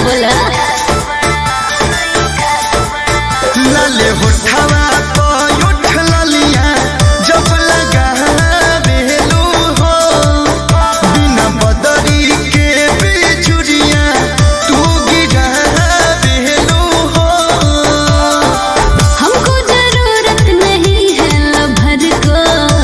बोला लाले होठवा पर उठ ललिया जब लगा बेलू हो बिना बदरी के बिजुरिया तू गिरा बेलू हो। हमको जरूरत नहीं है लभर को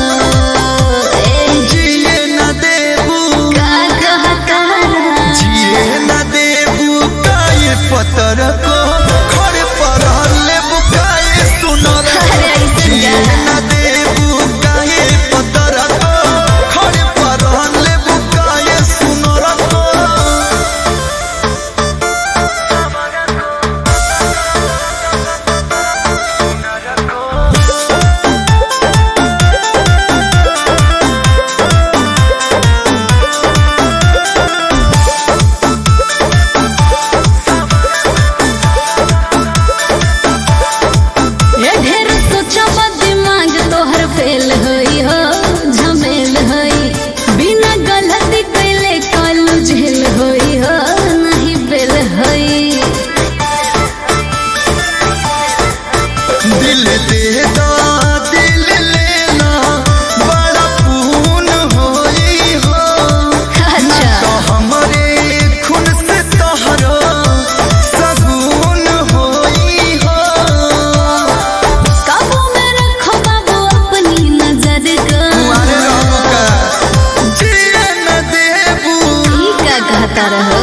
जिए न देबू का कहता जिए न देबू काये पतर को खड़े पर लेबू काये सुनर अरे ऐसे जिए न देबू काये पतर को खड़े पर लेबू काये सुनर को। ये ढेर सोचा दिमाग तोहर फेल होई हो झमेल होई बिना गलती कैले कालू झेल होई हो नहीं बेल होई। दिल दे दो दिल लेना बड़ा पून होई हो अच्छा तो हमरे खून से तोहरो सगुन होई हो। काबू में रखो बाबू अपनी नजर को तुम्हारे रब का जिए न देबू ई का कहता रहो